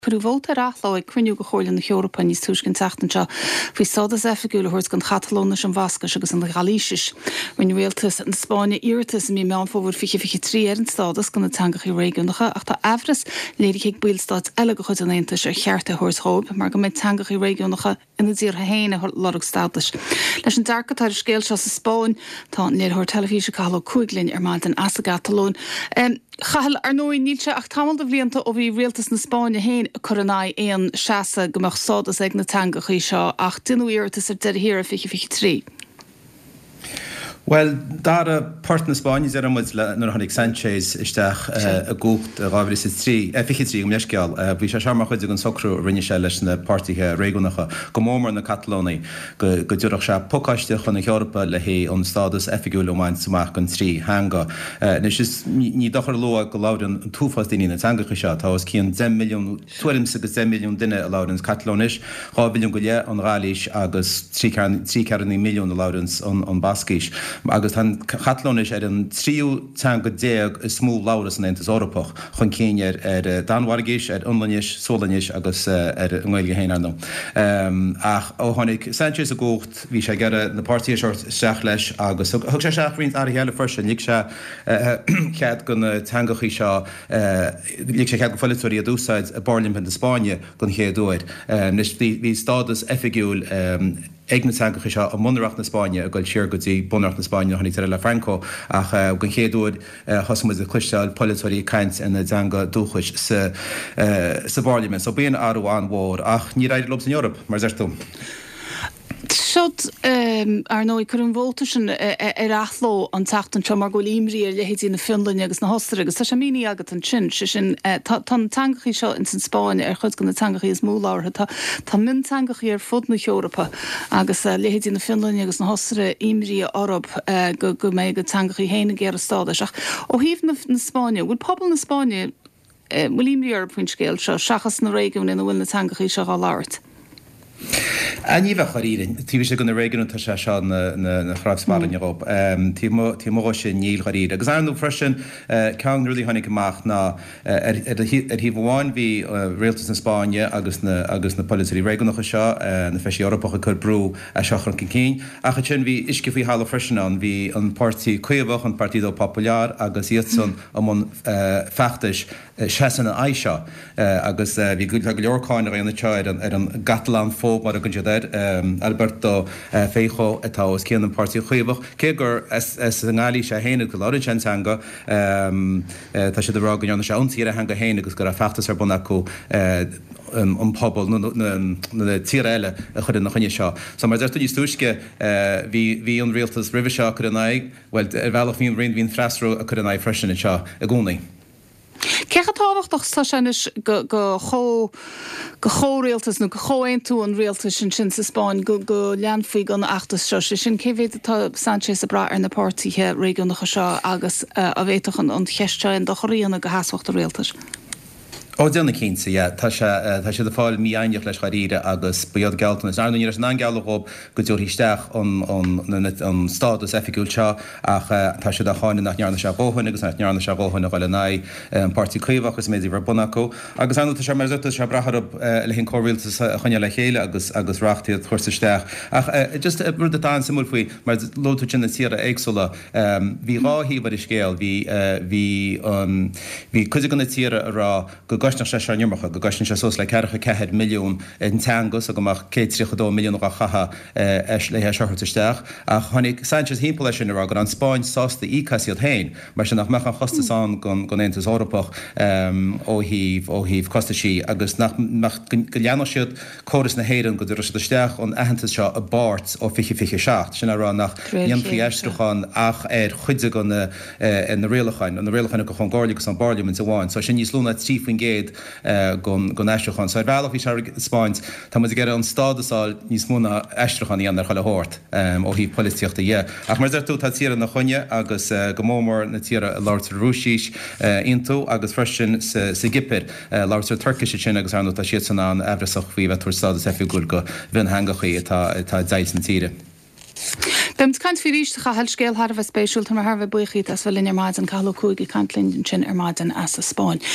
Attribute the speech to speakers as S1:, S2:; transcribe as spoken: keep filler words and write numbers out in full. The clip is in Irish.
S1: Prúvóta rathlá ag cruinniú go chóirlann na Eorpa níos túiscin teachtanseo faoi sodas effigiúla thuirt gan Catalónas an Vascas agus an Galísis. When réaltas an Spáine iiritas mí meán fóbhar fiche fiche trí ar an stádas gan na teangachaí réigiúnacha ach tá efras léirigh ag builstát eile go chud an Aontais ar chearta thuairs thóib mar go méid teangachaí réigiúnacha ina dtíortha héine lorug stádas. Leis an dearcha tá ar scéal seo sa Spáin tá an léirthir telefíse cathal cuaighlinn ar maidin as a Catalón. Chahal ar nóí nílte ach tamil do bhlianta ó bhí réaltas na Spáine héin Coronaí éon seasa gomach sodas ag na teangachaí seo ach dunuíirtas ar deir hir a fiche fiche trí.
S2: Well, dar a part na Spáine er am muid le nar hannig Sanchez isteach a gúcht a gábhir is trí fiche trí um leisceal bhí sé searmach chuid an socrú rinne se leis na partíthe réigiúnacha go mór na Catalónaí go go dúireach se pócaiste chun na Eorpa le hé an stádas effigiúil ómáin samach an trí hanga. Nes is ní dochar loa go láidan túfas daoine na teangachaí seo tá os cían ten milliún tuairimsa go ten milliún duine a láidan Catalónis, dhá milliún go le an Ghailís agus trí ceannaí milliún a láidan an Bascais. Agus tan Catalónis ar an tríú teanga déag is smú láras an Aontas Eorpach chun céine ar Danmhairgéis, ar Ionlanis, Solanis agus ar an Ghaeilge héanam. Ach ó tháinig Sanchez a gúcht bhí sé gare na partí seirt seach leis agus thug sé seach riont ar a heile first lig se chead gon na teangachaí seo lig sé chead go foileúirí a dúsáid a Barlimp na Spáine gon chéadúid. Nes bhí stádas effigiúil ag na teangachaí seo a munarach na Spáine a goil siar gotí bunarach na Spáine chunig tar le Franco ach gon chéadúid thosamid a cluisteáil polytóirí caint ina teanga dúchais sa Barlimp. So bíon áú an mhór ach ní raid lobs in Eorp mar zertum.
S1: Siod ar nóí chur an bhóltasin ar athló an teachtan seo mar go líimrí ar lehétí na Finlandia agus na Hóstar agus tá sé míní agat an sin sin tá teangachaí seo in san Spáine ar chud go na teangachaí is mú láirtha tá min teangachaí ar fud na Eorpa agus lehétí na Finlandia agus na Hóstar imrí orb go go méid go teangachaí héna géar stádas ach ó híomh na Spáine bhfuil pobl na Spáine bhfuil imrí ar puint scéal seo seachas na réigiún ina bhfuil na teangachaí seo á láirt.
S2: Aníomh choírin, tí sé go na réigiún tá sé seo na chráibhspáin in Eorp. Tí mó sé níl choíre. Agus anú freisin ceann ruúlaí tháinig amach ná ar híh bháin bhí réaltas na Spáine agus na agus na polytóirí réigiúnacha seo na feisi Eorpacha chur brú a seachar an cin. Acha sin bhí isce faoi hála freisin an bhí an partí Cuiabhach an Partido Popular agus iad san am feachtais seasan na Aisha agus bhí go le leorcáin ar na teid ar an Catalán fóg mar a go Alberto Feijóo atá os céan an partí Cuiabhach. Cé gur as an gáilí sé héanana go láidir teanga tá sé rá go se antíar a hanga héana agus gur a feachtas ar buna acu an pobl na tí eile a chud na chuine seo. So mar deirú níos túisce bhí an réaltas rih seo chu an aig, well ar bhealach híon rion hín freisrú a chu an aig freisin seo a gúnaí.
S1: Cecha táhachtach tá senis go cho go chóréaltas nó go choéin tú an réaltas sin sin sa Spáin go go leanfaí gan achtas seo sin céhhéad atá Sanchez a bra ar na pártíthe réigiúnacha seo agus a bhéiteach an cheistein do choíonna go hashacht a réaltas.
S2: Ó déanna cínsa, tá sé de fáil mí aineach leis chaíre agus bead gealtanas. Arú ar an angealach go dúir híisteach an stádas effigiúil seo ach tá sé de cháinna nach nearna se bóhain agus nach nearna se bóhain bhile ná an partí Cuiabhach agus méidir bhar bunaú. Agus anú tá sé mar zuta se brathab le hinn choriltas a chuine le chéile agus agus reachtaíad chuirstaisteach. Ach just rud atá an samúil faoi mar lóú sin na tíra éagsúla bhí ráthíí bar is scéal hí hí chuide gona tíra ará go goisna sé se nearmacha go goisna sé sos le cecha cehead milliún in teangus a goach cé tríchodó milliún a chacha eis le seirtaisteach a tháinig Sanchez hímpla lei sin ará gur an Spáin sásta ícasíad hain mar sin nach mechan chostasán gon gon Aontas Eorpach ó híh ó híh costaí agus nach go leanana siad choras na héann go dúir isteach an ahananta seo a bart ó fiche fiche seach sin ará nach Ianfrieistruchan ach ar chuide go na na réalachain an na réalachain go chun gáirlagus an Barlimp sa bháin, so sin níos lúna trífuin géad gon eisteachán. So bhealach hí se Spáint tá mu ggéir an stádasáil níos múna eisteachán íon ar choile háirt ó hí políochtta dhé. Ach mar deirtú tá tíra na chuine agus go mómór na tíra láirtar Rúsís intú agus freisin sa Gipir láirtar Turkish sin agus anú tá siad san an ebrasach faoi bheitúir stádas effigiúil go bhíon hangachaí atá deil san tíre.
S1: Bemt kaint fi ríistecha hel scéal har bheith spéisiúil tá mar har bheith buchaí as bhfuil in ar maidin cathal cúig i cantlinn sin ar maidin as a Spáin.